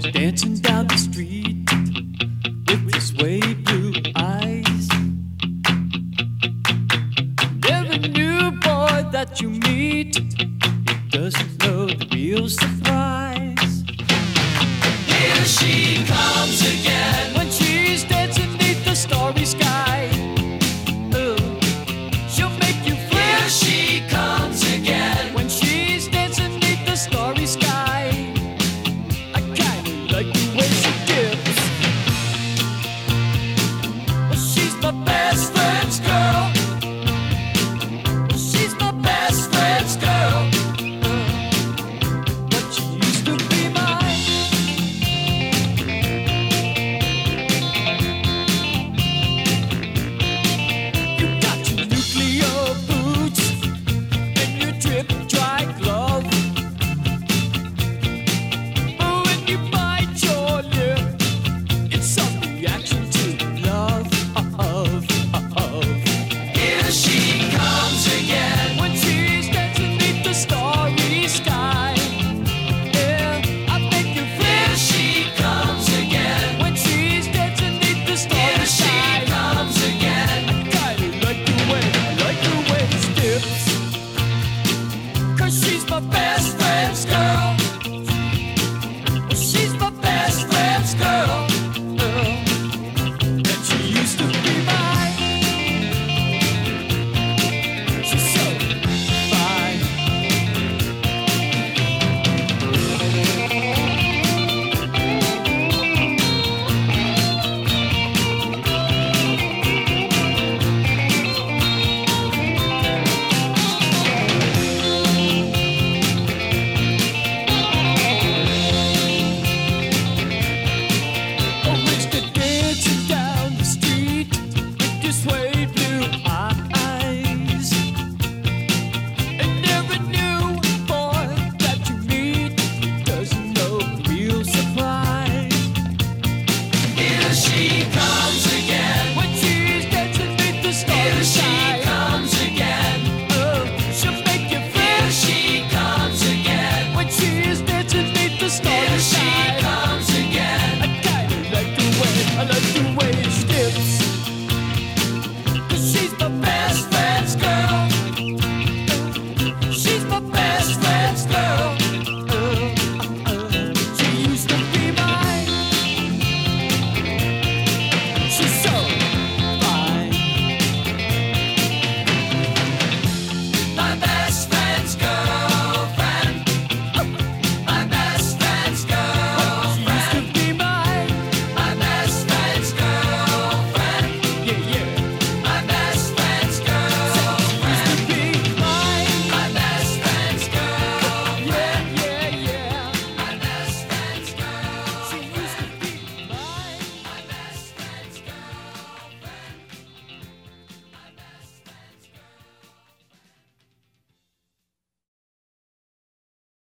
dancing down the street with his way blue eyes. Every new boy that you meet, he doesn't know the real surprise. Here she comes again when she's dancing beneath the starry sky. She'll make you feel. Here she comes again when she's dancing beneath the starry sky. I kinda like the way she dips. Well, she's my best friend's girl. Well, she's my best friend's girl. But she used to be mine. You got your nuclear boots and your drip dry glove. Oh, when you bite your lip, it's some reaction to love. Here she comes again when she's dancing beneath the starry sky. Yeah, I make you feel. Here she comes again when she's dancing beneath the starry sky. Here she comes again. I kinda like the way she dips. 'Cause she's my best friend's girl. She's my best friend's girl. And she used to be mine. She's so fine. Oh, Mr. dancing down the street with your suede blue eyes. And every new boy that you meet doesn't know the real surprise. Here she comes again when she's dancing beneath the starry sky. Here she comes again. She'll make you feel. Here she comes again when she's dancing beneath the starry sky.